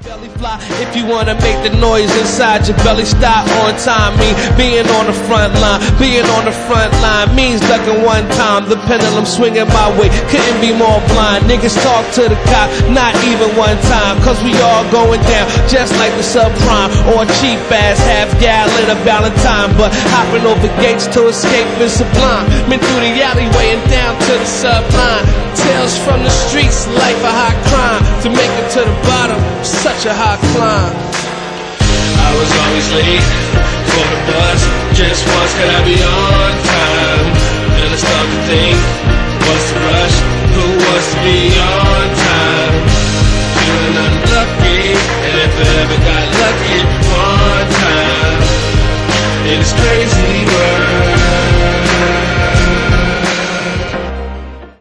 belly fly. If you wanna make the noise inside your belly, stop on time. Me being on the front line, being on the front line means ducking one time. The pendulum swinging my way, couldn't be more blind. Niggas talk to the cop, not even one time. Cause we all going down, just like the subprime or a cheap ass half gallon of Valentine. But hopping over gates to escape is sublime. Been through the alleyway and down to the subline. Tales from the streets, life a high crime. To make it to the bottom, such a high climb. I was always late for the bus. Just once could I be on time? Then I started to think, what's the rush? Who wants to be